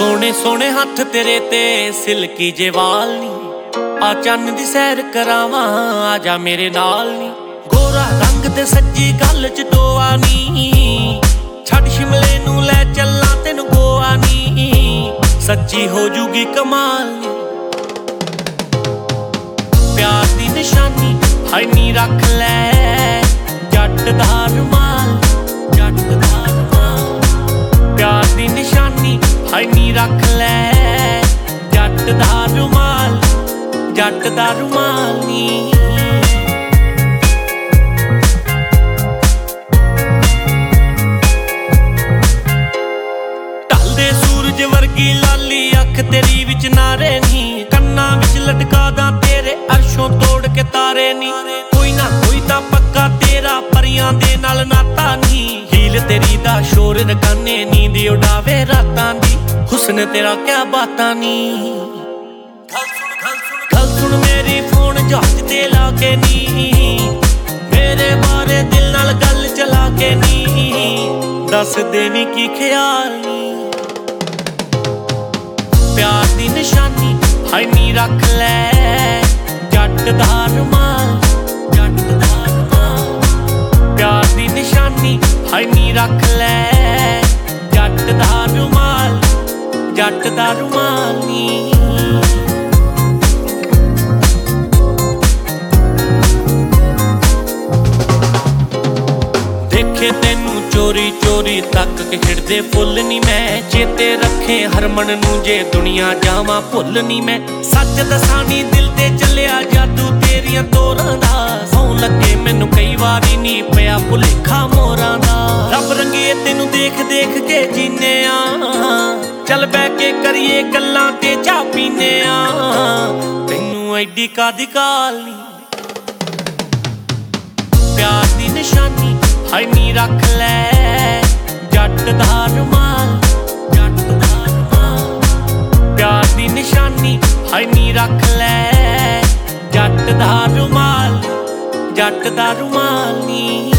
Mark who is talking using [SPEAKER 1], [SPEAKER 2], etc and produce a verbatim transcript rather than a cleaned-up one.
[SPEAKER 1] सोने सोने हथ तेरे ते सिल्की जे वाल नी, आ चन्न दी सैर करावां आजा मेरे नाल नी। गोरा रंग ते सज्जी गल च टोआ नी, छड़ शिमले नू लै चलां तैनू गोआ नी, सच्ची हो जूगी कमाल नी। प्यार दी निशानी हाय नी रख लै जट दा रुमाल, जट दा रुमाल। प्यार दी निशानी हाय नी रख लै जट दा रुमाल, जट दा रुमाल नी। ढलदे सूरज वर्गी लाली अख तेरी विच नारे नी, कन्ना विच लटका दा तेरे अर्शों तोड़ के तारे नी। कोई ना कोई तां पक्का तेरा परियां दे नाल नाता नी, हील तेरी दा शोर रकाने नींद उड़ावे रातां दी, हुस्न तेरा क्या बातां नी। गल सुन मेरी फोन जहाज ते लाके नी, मेरे बारे दिल नाल गल चला के नी, दस दे नी की ख्याल नी। प्यार दी निशानी हाय नी रख लै जट दा रुमाल, जट दा रुमाल। प्यार दी निशानी हाय नी रख लै जट दा रुमाल, जट दा रुमाल नी। देखे तैनू चोरी चोरी तक के खिड़दे फुल नी मैं, चेते रखे हरमन नू जे दुनिया जावां भुल नी मैं। सच दसां नी दिल ते चलिया जादू तेरियां तोरां दा, सौं लगे मैनू कई वारी नी पिया भुलेखा मोरां दा। रब रंगिए तैनू देख देख के जीने आ, चल बै के करिए गल्लां ते चाह पीने आ, तैनू एडी कादी काल नी। प्यार दी निशानी हाय नी रख लै जट दा रुमाल, जट दा रुमाल। प्यार दी निशानी हाय नी रख लै जट दा रुमाल, जट दा रुमाल नी।